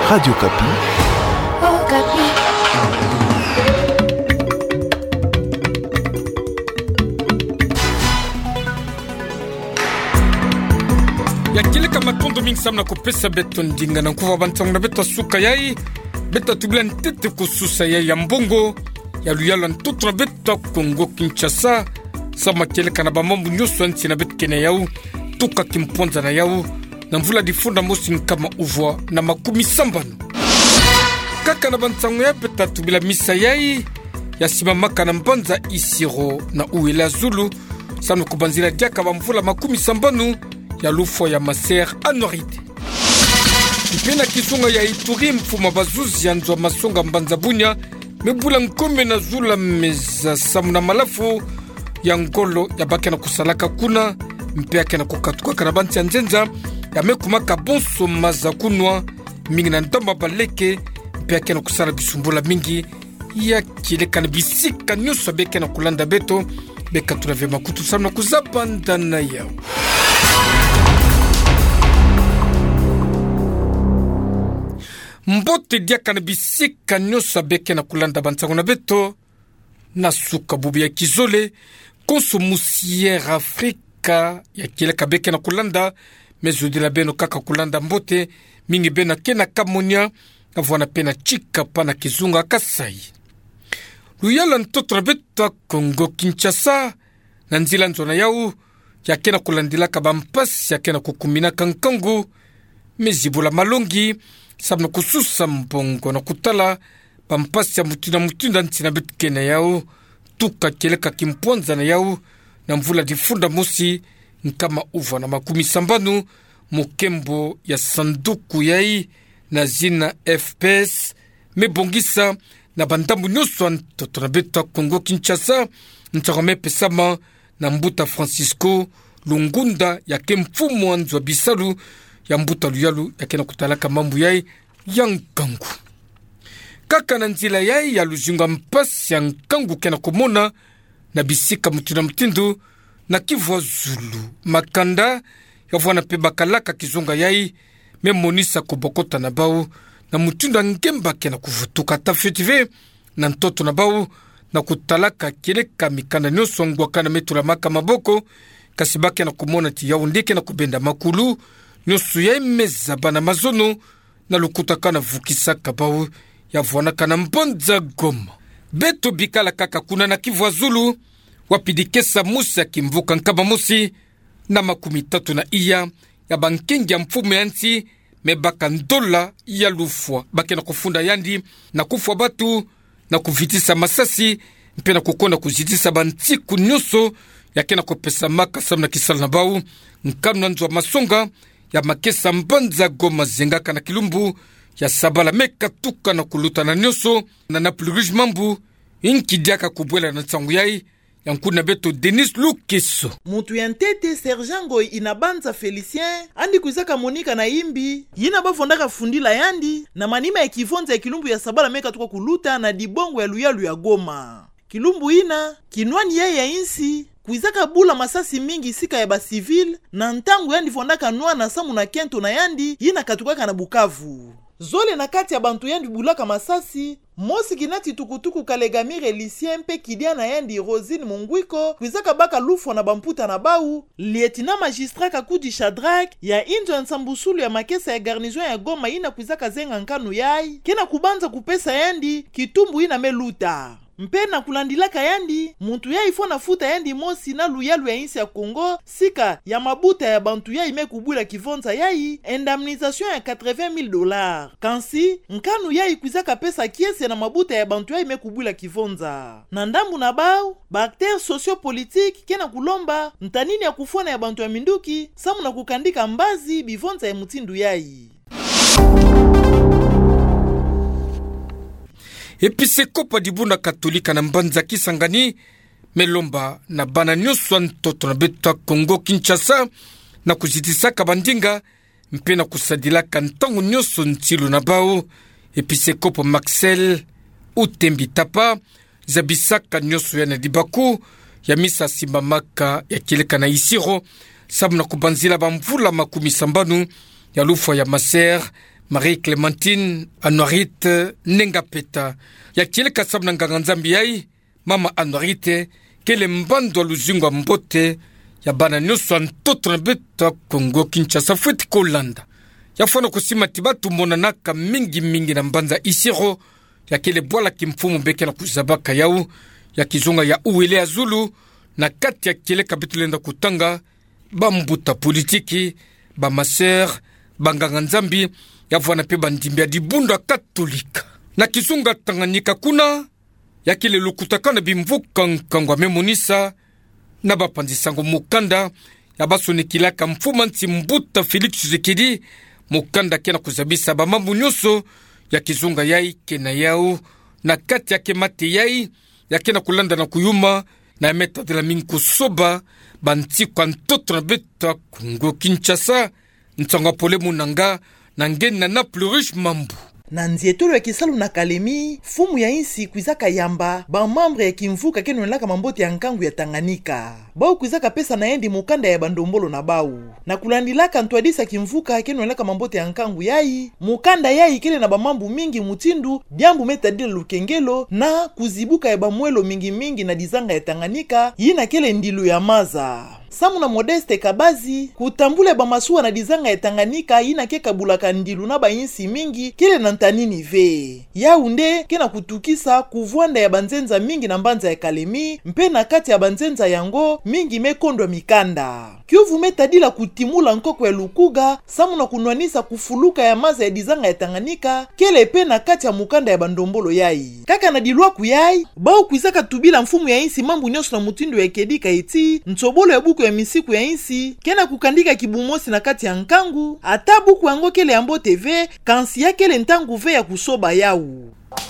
Radio Kapi. Oh, Kapi. Ya kile kama tondo mingi samna kupesa beto ndinga na kuwa bantang na beto suka yai beto tubila ntete kususa yai ya mbongo ya luyala ntutu na beto Kongo Kinshasa sama kile kana bamambu nyusu nchi na beto kene yau tuka kimponza na yau na mvula difunda mosi nkama uvwa na makumi sambano kaka na bantango ya beto tubila misa yai ya simamaka na mbanza Isiro na Uwela Zulu samna kubanzila diaka ba mvula makumi sambano ya lufo ya maser anorite ipena kisunga ya Ituri mfuma bazuzi ya nzwa masonga mbanza bunya mebula nkome na zula meza samuna malafu ya ngolo ya bake na kusalaka kuna mpe yake na kukatuka karabanti ya njenza ya mekumaka bonso maza kunwa mingi na ndamba baleke mpe yake na kusala bisumbula mingi ya kileka na bisika nyuso beke na kulanda beto beka tunave makutu samuna kuzabanda na yao mbote diaka na bisika nyosa beke na kulanda bantango na beto na suka bubu ya kizole konso musiere Afrika ya kileka beke na kulanda mezudi la beno kaka kulanda mbote mingi bena kena kamonia avwana pena chika pana kizunga Kasai luyala ntoto na beto Kongo Kinshasa na nzila nzona yau ya kena kulandila kabampasi ya kena kukumina kankangu mezibula malongi sabna kususa mbongo na kutala pampasi ya mutunda ntina betkena yao tuka keleka kimponza na yao na mvula difunda mosi nkama uva na makumi sambanu mukembo ya sanduku yai na zina FPS mebongisa na bandambu nyoso antoto na beta Kongo Kinshasa ntarame pesama na mbuta Francisco Lungunda ya kemfumu anzwa bisalu ya mbuta luyalu ya kena kutalaka mambu yai ya nkangu kaka na nzila yai ya lujunga mpasi ya nkangu kena kumona na bisika mutuna mtindu na Kivu Zulu makanda ya vwana peba kalaka kizunga yai memonisa kubokota na bau na mutunda ngemba kena kuvutuka tafetive na ntoto na bau na kutalaka keleka mikanda nyoso ngwakana metula maka maboko kasibake na kumona ti yaundike na kubenda makulu nyosu ya imeza bana mazono na lukutaka na vukisa kabau ya vwanaka na mbonza Goma beto bikala kaka kuna na Kivu Zulu wapidikesa musi ya kimvuka nkaba musi na makumi tatu na iya ya bankengi ya mfume yansi mebaka ndola ya lufwa bake na kufunda yandi na kufwa batu na kuvitisa masasi mpe na kukonda kuzitisa bantiku nyoso ya kena kopesa maka samna kisala na bau nkanu na nzwa masonga ya makesa mbanza Goma zengaka na kilumbu ya sabala meka tuka na kuluta na nyoso na napluruj mambu inki diaka kubwela na tsangu yai ya nkuna beto Denis Lukeso mutu ya ntete Serjango inabanza Felicien andi kuzaka Monika na imbi yina bafondaka fundila yandi na manima ya kivonza ya kilumbu ya sabala meka tuka kuluta na dibongo ya luyalu ya Goma kilumbu ina kinwani yai ya insi kuizaka bula masasi mingi sika ya basivil na ntangu yandi fondaka nwa na samu na kento na yandi yina katukaka na Bukavu zole na kati ya bantu yandi bulaka masasi mosi kinati tukutuku Kalegamire Lucien mpe kidia na yandi Rosine Mungwiko kuizaka baka lufwa na bamputa na bau lieutenant magistrat Kakudi Shadrack ya injo nsambusulu ya makesa ya garnizon ya Goma ina kuizaka zenga nkanu yai kena kubanza kupesa yandi kitumbu ina meluta mpe na kulandilaka yandi muntu ya ifo na futa yandi mosi na luyalu ya insi ya Kongo sika ya mabuta ya bantu ya ime kubula kivonza yai indemnisation ya $80,000 kansi nkanu ya ikuizaka pesa kiese na mabuta ya bantu ya ime kubula kivonza na ndambu na bau bakter sociopolitique kena kulomba ntanini ya kufona ya bantu ya minduki samu na kukandika mbazi bivonza ya mutindu yai episekopa dibuna katolika na mbanza Kisangani melomba na bana nyoso ntoto na beto Kongo Kinshasa na kuzitisaka bandinga mpe na kusadilaka ntango nyoso ntilu na bao episekopa Maxel Utembi Tapa zabisaka nyoso ya na dibaku ya misa simamaka ya kileka na Isiro sabu na kubanzila bamvula makumi sambanu ya lufwa ya maser Marie Clémentine Anuarite Nengapeta ya kile kasab na nganga nzambi yai mama Anuarite kele mbando luzingo mbote ya bana nyuso ntoto na beta Kongo Kinshasa futi Kolanda ya fona kusima tibatu monanaka mingi na mbanza isiro ya kile bwala kimfumu beke na kuzabaka yau ya kizunga ya uwele ya Zulu na kati ya kile kabitulenda kutanga bambuta politiki ba maser banganga nzambi ya vwana pe bandimbia dibunda katolika na kizunga Tanganyika kuna ya kile lukutakana bimvuka nkangwa memonisa na bapanzisango mukanda ya basonikilaka mfuma nti mbuta Felix Tshisekedi mukanda kena kuzabisa bamambu nyoso ya kizunga yai kena yao na kati ya kemate yai ya kena kulanda na kuyuma na meta de la minko soba banti kwa ntoto na beta Kongo Kinshasa ntsanga pole munanga na ngena na plurish mambu na nzietolo ya kisalu na Kalemi fumu ya insi kuizaka yamba ba membre ya kimvuka kenonelaka mambote ya nkangu ya Tanganyika bau kuizaka pesa na endi mukanda ya bandombolo na bau na kulandilaka ntwadisa kimvuka kenonelaka mambote ya nkangu yai mukanda yai kele na bamambu mingi mutindu byambu metadile lukengelo na kuzibuka ya bamwelo mingi na dizanga ya Tanganyika yina kele ndilu ya maza Samu na Modeste Kabazi kutambule bamasuwa na dizanga ya Tanganyika yina ke kabulaka ndilu na bayinsi mingi kele na ntanini ve Yaounde kena kutukisa kuvwanda ya banzenza mingi na mbanza ya Kalemi mpe na kati ya banzenza yango mingi mekondwa mikanda Kyovu metadila kutimula nkoko ya Lukuga samu na kunwanisa kufuluka ya maza ya dizanga ya Tanganyika kele pe na kati ya mukanda ya bandombolo yai kaka na dilwa kuyai bao kuizaka tubila mfumu ya insi mambu nyoso na mutindo ya kedika eti ntsobolo ya buku ya misiku ya insi kena kukandika kibumosi na kati ya nkangu ata buku yango kele yambo TV kansi ya kele ntangu ve ya kusoba yau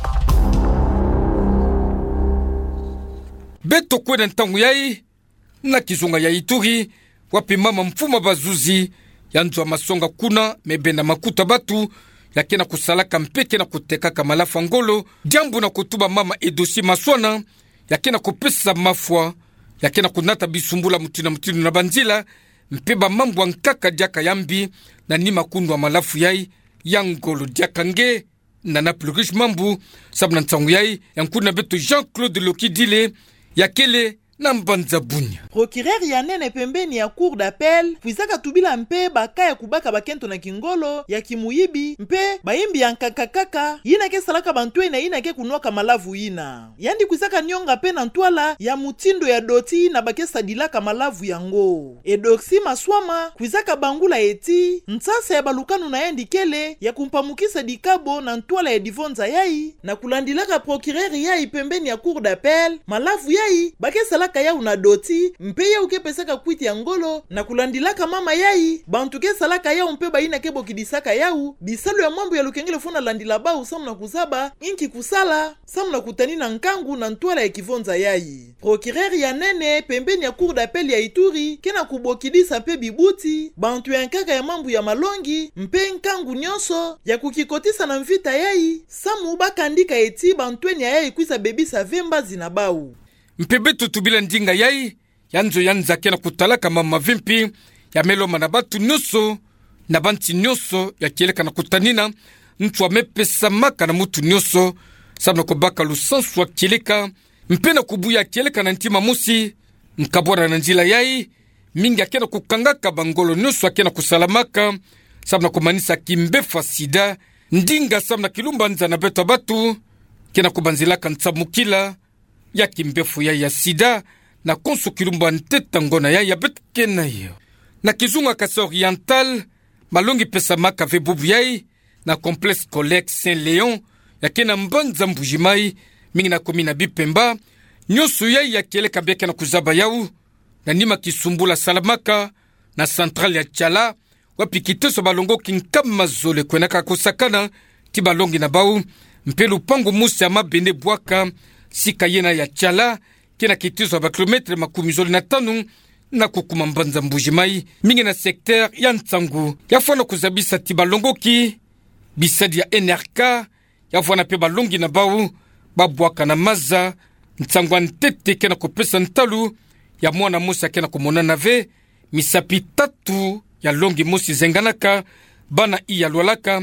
beto kwena ntangu yai na kizunga ya Ituri wapi mama mfuma bazuzi ya nzwa masonga kuna mebenda makuta batu ya kena kusalaka mpeke na kutekaka malafa ngolo jambu na kutuba mama Edosi Maswana ya kena kupesa mafwa ya kena kunata bisumbula mutina na banzila mpeba mambu nkaka diaka yambi na nima kundwa malafu yai ya ngolo diaka nge na plurish mambu sabna ntangu yai ya nkuna beto Jean-Claude Lokidile ya kele na mbanza bunya procureur ya nene pembeni ya cour d'appel kuizaka tubila mpe baka ya kubaka bakento na kingolo ya kimuyibi mpe bayimbi ya nkakakaka yina ke salaka bantwe na yina ke kunwaka malavu yina yandi kuizaka nyonga pe na ntwala ya mutindo ya doti na bakesa dilaka malavu yango Edoxi Maswama kuizaka bangula eti ntsasa ya balukanu na yendi kele ya kumpamukisa dikabo na ntwala ya divonza yai na kulandilaka procureur yai pembeni ya cour d'appel malavu yai bakesa laka yau na doti mpe yau ke pesaka kwiti ya ngolo na kulandilaka mama yai bantu ke salaka yau mpe baina ke bokidisaka yau bisalo ya mambo ya lukengele funa landila bau samu na kuzaba inki kusala samu na kutani na nkangu na ntwala ya kivonza yai procureur ya nene pembeni ya cour d'appel ya Ituri kena kubokidisa mpe bibuti bantu ya nkaka ya mambo ya malongi mpe nkangu nyonso ya kukikotisa na mvita yai samu bakandika eti bantweni ya yai kuisa bebisa vemba zina bau mpebe tutubila ndinga yai yanzo yanzake na kutalaka mama vimpi ya meloma na batu nyoso na banti nyoso ya kieleka na kutanina mtu amepesa maka na mutu nyoso sabna kubaka lusansu wa kieleka mpe na kubuya kieleka na ntima musi mkabwana na njila yai mingi akena kukangaka bangolo nyoso akena kusalamaka sabna kumanisa kimbefa sida ndinga sabna kilumba nza na beto batu kena kubanzilaka ntsamukila ya kimbefu ya sida na konso kilumba nteta ngona ya betke na yo na kizunga kasa oriental malongi pesa maka ve bubu yai na complexe collègue Saint-Léon ya kena mbanza mbujimai mingi na komina bipemba nyoso yai ya kele kabeke na kuzaba yau na nima kisumbula salamaka na centrale ya Tchala wapi kiteso balongo kinkama zole kwenaka kusakana ti balongi na bau mpelu pangu musi ya mabende bwaka sika yena ya Tchala kena kitizo ba kilometre makumi zoli na tanu na kukuma mbanza mbujimai mingi na sekter ya Ntsangu yafwana kuzabisa ti balongo ki bisadi ya NRK yafwana pe balongi na bau babwaka na maza Ntsangu antete kena kupesa ntalu ya mwana musa kena kumonana ve misapi tatu ya longi musi zenganaka bana iya lwalaka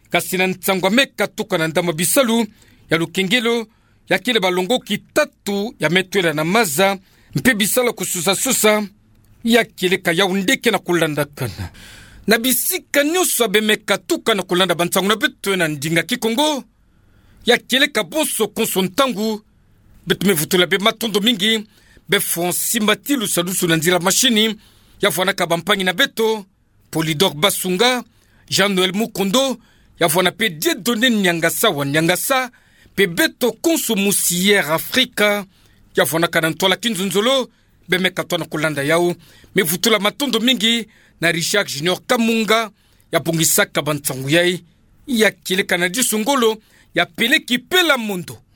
kasi na ntsangwa meka tuka na ndama bisalu ya lukengelo ya kile balongoki tatu ya metwela na maza mpe bisala kususa-susa ya kile ka yaundeke na kulanda kana na bisika nyuso abemeka tuka na kulanda bantsangu na betu na ndinga kikongo ya kile ka bonso konso ntangu betu mevutula be matondo mingi be fonsi matilu salusu na nzira mashini ya fwana ka bampangi na beto Polydor Basunga Jean-Noël Mukondo ya fwana pe Dieudonné Nyangasa wa Nyangasa pe beto konso musière Afrika ya fwana ka na ntola kinzunzolo be meka tona kulanda yao mevutula matondo mingi na Richard Junior Kamunga ya bungisaka bantsangu yai ya kile kanadi sungolo ya peleki pela mundo